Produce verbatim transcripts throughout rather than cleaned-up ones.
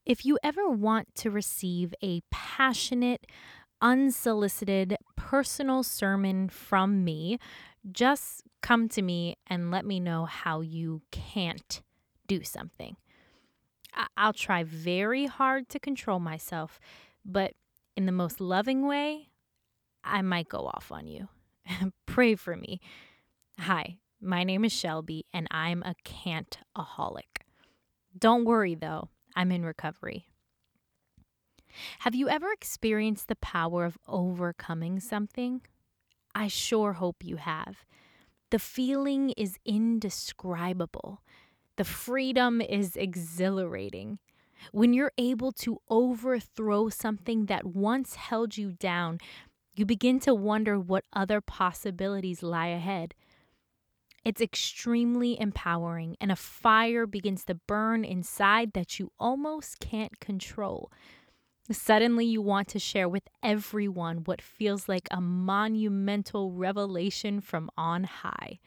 If you ever want to receive a passionate, unsolicited, personal sermon from me, just come to me and let me know how you can't do something. I- I'll try very hard to control myself, but in the most loving way, I might go off on you. Pray for me. Hi, my name is Shelby, and I'm a can't-aholic. Don't worry, though, I'm in recovery. Have you ever experienced the power of overcoming something? I sure hope you have. The feeling is indescribable. The freedom is exhilarating. When you're able to overthrow something that once held you down, you begin to wonder what other possibilities lie ahead. It's extremely empowering, and a fire begins to burn inside that you almost can't control. Suddenly, you want to share with everyone what feels like a monumental revelation from on high.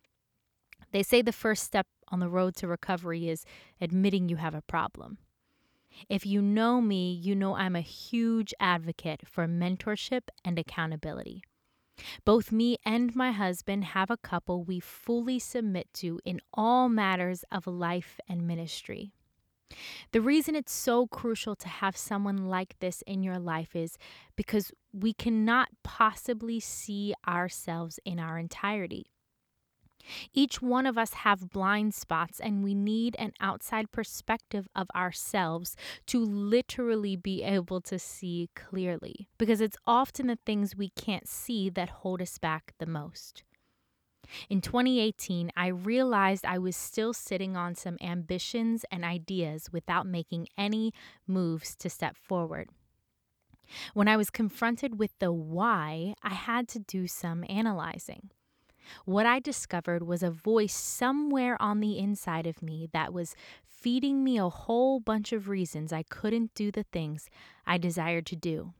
They say the first step on the road to recovery is admitting you have a problem. If you know me, you know I'm a huge advocate for mentorship and accountability. Both me and my husband have a couple we fully submit to in all matters of life and ministry. The reason it's so crucial to have someone like this in your life is because we cannot possibly see ourselves in our entirety. Each one of us have blind spots, and we need an outside perspective of ourselves to literally be able to see clearly, because it's often the things we can't see that hold us back the most. In twenty eighteen, I realized I was still sitting on some ambitions and ideas without making any moves to step forward. When I was confronted with the why, I had to do some analyzing. What I discovered was a voice somewhere on the inside of me that was feeding me a whole bunch of reasons I couldn't do the things I desired to do.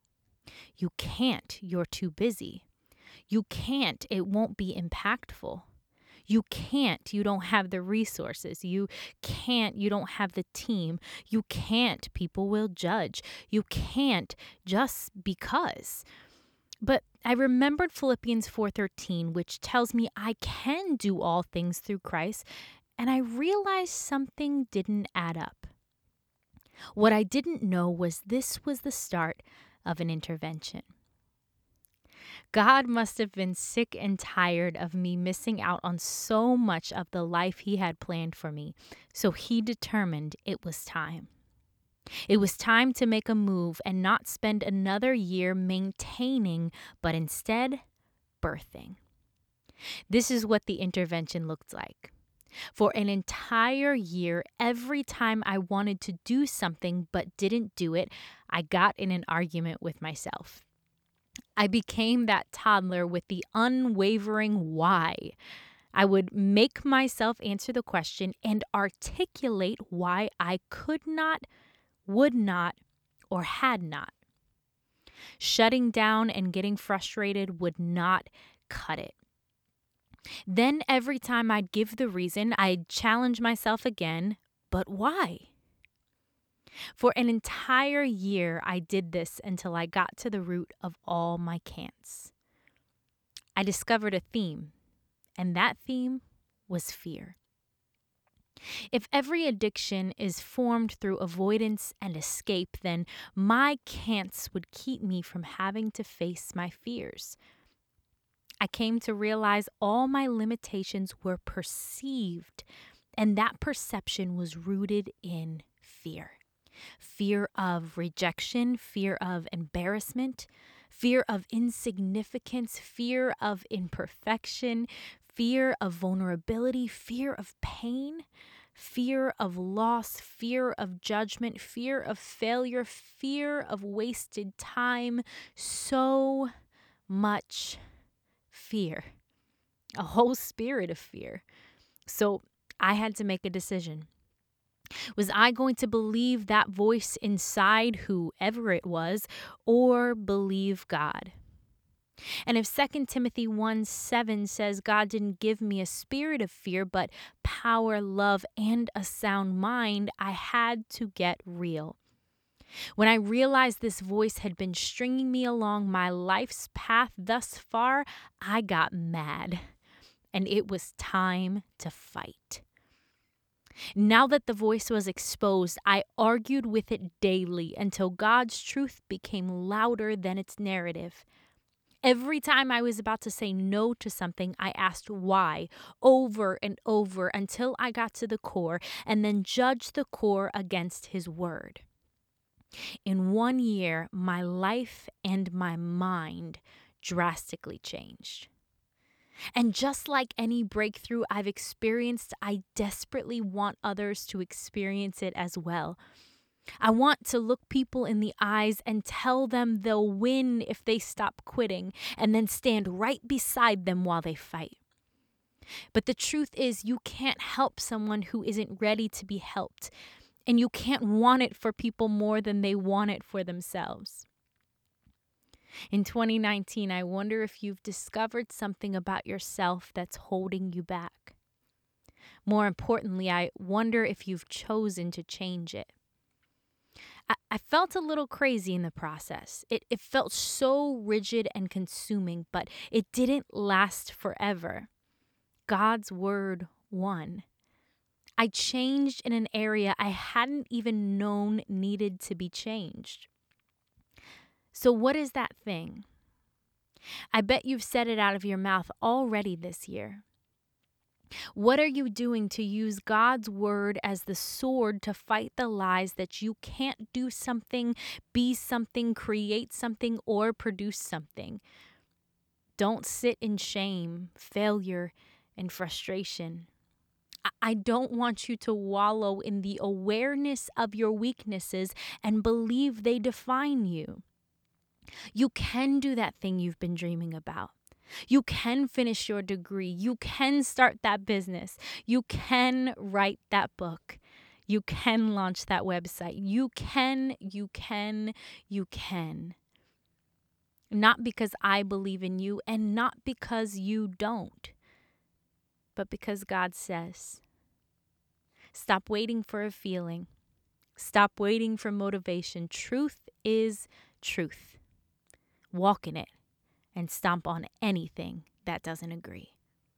You can't, you're too busy. You can't, it won't be impactful. You can't, you don't have the resources. You can't, you don't have the team. You can't, people will judge. You can't, just because. But I remembered Philippians four thirteen, which tells me I can do all things through Christ, and I realized something didn't add up. What I didn't know was this was the start of an intervention. God must have been sick and tired of me missing out on so much of the life he had planned for me, so he determined it was time. It was time to make a move and not spend another year maintaining, but instead birthing. This is what the intervention looked like. For an entire year, every time I wanted to do something but didn't do it, I got in an argument with myself. I became that toddler with the unwavering why. I would make myself answer the question and articulate why I could not, would not, or had not. Shutting down and getting frustrated would not cut it. Then every time I'd give the reason, I'd challenge myself again, but why? For an entire year, I did this until I got to the root of all my can'ts. I discovered a theme, and that theme was fear. If every addiction is formed through avoidance and escape, then my can'ts would keep me from having to face my fears. I came to realize all my limitations were perceived, and that perception was rooted in fear. Fear of rejection, fear of embarrassment, fear of insignificance, fear of imperfection, fear of vulnerability, fear of pain, fear of loss, fear of judgment, fear of failure, fear of wasted time, so much fear, a whole spirit of fear. So I had to make a decision. Was I going to believe that voice inside, whoever it was, or believe God? And if Second Timothy one seven says God didn't give me a spirit of fear, but power, love, and a sound mind, I had to get real. When I realized this voice had been stringing me along my life's path thus far, I got mad, and it was time to fight. Now that the voice was exposed, I argued with it daily until God's truth became louder than its narrative. Every time I was about to say no to something, I asked why over and over until I got to the core and then judged the core against his word. In one year, my life and my mind drastically changed. And just like any breakthrough I've experienced, I desperately want others to experience it as well. I want to look people in the eyes and tell them they'll win if they stop quitting, and then stand right beside them while they fight. But the truth is, you can't help someone who isn't ready to be helped, and you can't want it for people more than they want it for themselves. In twenty nineteen, I wonder if you've discovered something about yourself that's holding you back. More importantly, I wonder if you've chosen to change it. I, I felt a little crazy in the process. It, it felt so rigid and consuming, but it didn't last forever. God's word won. I changed in an area I hadn't even known needed to be changed. So what is that thing? I bet you've said it out of your mouth already this year. What are you doing to use God's word as the sword to fight the lies that you can't do something, be something, create something, or produce something? Don't sit in shame, failure, and frustration. I don't want you to wallow in the awareness of your weaknesses and believe they define you. You can do that thing you've been dreaming about. You can finish your degree. You can start that business. You can write that book. You can launch that website. You can, you can, you can. Not because I believe in you and not because you don't, but because God says. Stop waiting for a feeling. Stop waiting for motivation. Truth is truth. Walk in it and stomp on anything that doesn't agree.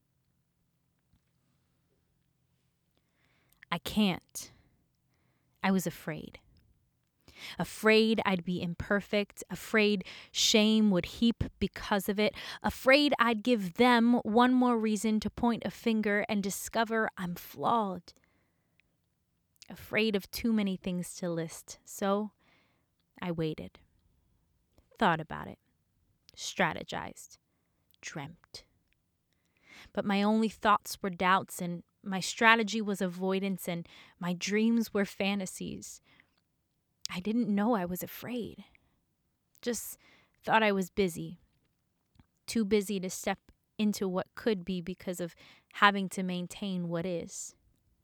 I can't. I was afraid. Afraid I'd be imperfect, afraid shame would heap because of it, afraid I'd give them one more reason to point a finger and discover I'm flawed. Afraid of too many things to list, so I waited, thought about it, strategized, dreamt. But my only thoughts were doubts, and my strategy was avoidance, and my dreams were fantasies. I didn't know I was afraid. Just thought I was busy. Too busy to step into what could be because of having to maintain what is.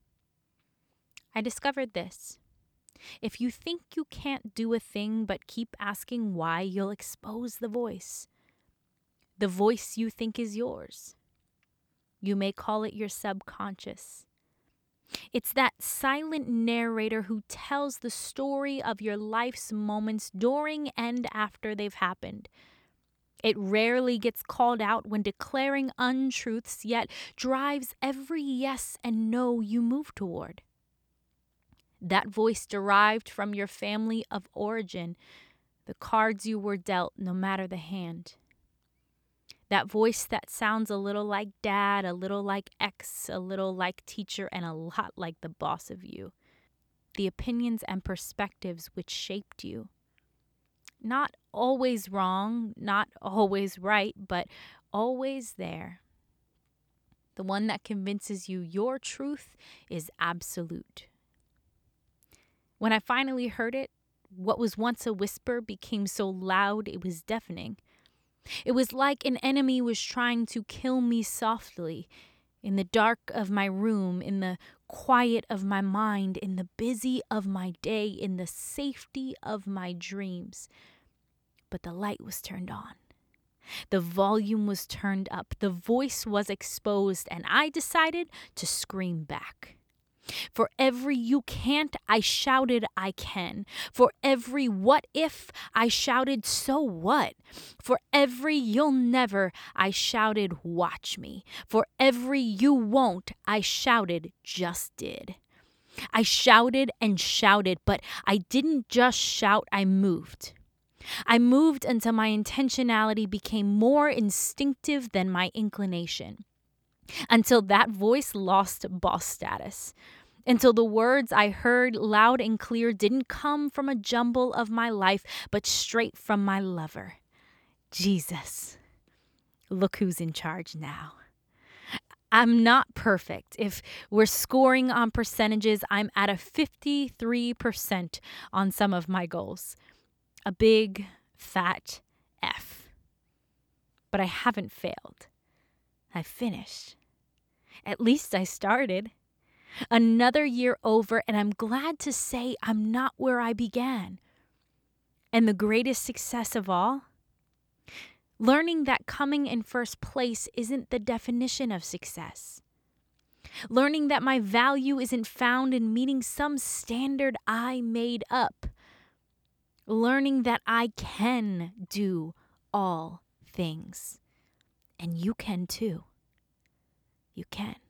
I discovered this. If you think you can't do a thing but keep asking why, you'll expose the voice. The voice you think is yours. You may call it your subconscious. It's that silent narrator who tells the story of your life's moments during and after they've happened. It rarely gets called out when declaring untruths, yet drives every yes and no you move toward. That voice derived from your family of origin, the cards you were dealt, no matter the hand. That voice that sounds a little like dad, a little like ex, a little like teacher, and a lot like the boss of you. The opinions and perspectives which shaped you. Not always wrong, not always right, but always there. The one that convinces you your truth is absolute. When I finally heard it, what was once a whisper became so loud it was deafening. It was like an enemy was trying to kill me softly, in the dark of my room, in the quiet of my mind, in the busy of my day, in the safety of my dreams. But the light was turned on. The volume was turned up, the voice was exposed, and I decided to scream back. For every you can't, I shouted I can. For every what if, I shouted so what. For every you'll never, I shouted watch me. For every you won't, I shouted just did. I shouted and shouted, but I didn't just shout, I moved. I moved until my intentionality became more instinctive than my inclination. Until that voice lost boss status. Until the words I heard loud and clear didn't come from a jumble of my life, but straight from my lover, Jesus. Look who's in charge now. I'm not perfect. If we're scoring on percentages, I'm at a fifty-three percent on some of my goals. A big, fat F. But I haven't failed. I finished. At least I started. Another year over, and I'm glad to say I'm not where I began. And the greatest success of all? Learning that coming in first place isn't the definition of success. Learning that my value isn't found in meeting some standard I made up. Learning that I can do all things. And you can too. You can.